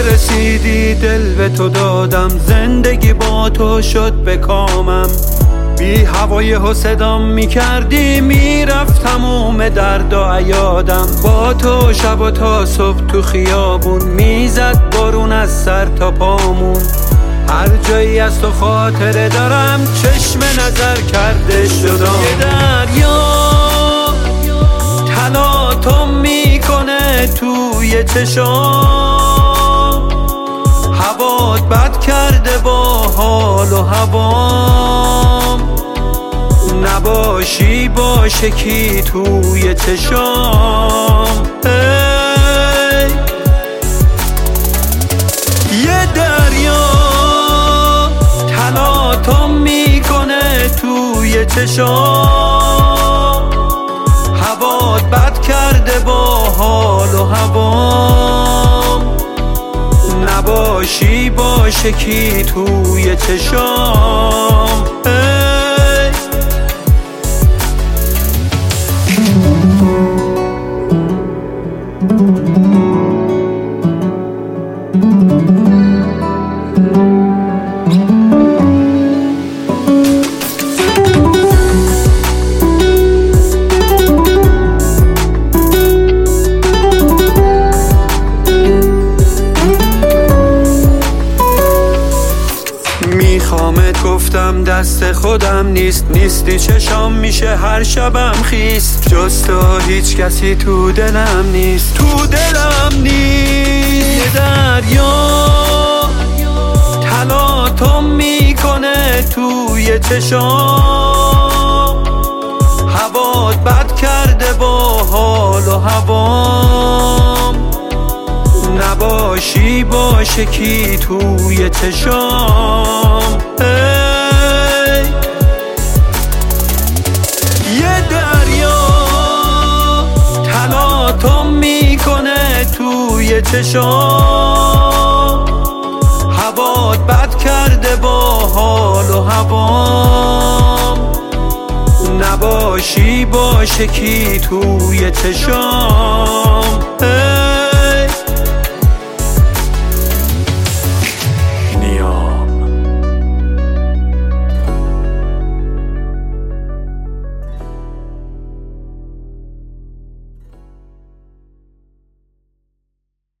رسیدی دل به تو دادم، زندگی با تو شد به کامم. بی هوای و صدام میکردی، میرفت تموم درد و عیادم. با تو شب و تا صبح تو خیابون، میزد بارون از سر تا پامون. هر جایی از تو خاطره دارم، چشم نظر کرده شدم. یه دریا تلاطم میکنه توی چشام، هوات بد کرده با حال و هوام. نباشی با شکی توی چشام. یه دریا تلاطم میکنه توی چشام، هوات بد کرده با حال و هوام. نباشی با شکی توی چشام. میخوامت گفتم دست خودم نیستی چشام میشه هر شبم خیست. جز تو هیچ کسی تو دلم نیست. یه دریا تلاطم میکنه توی چشام، هوات بد کرده با حال و هوام. نباشی با شکی توی چشام. یه دریا تلاطم میکنه توی چشام، هوات بد کرده با حال و هوام. نباشی با شکی توی چشام.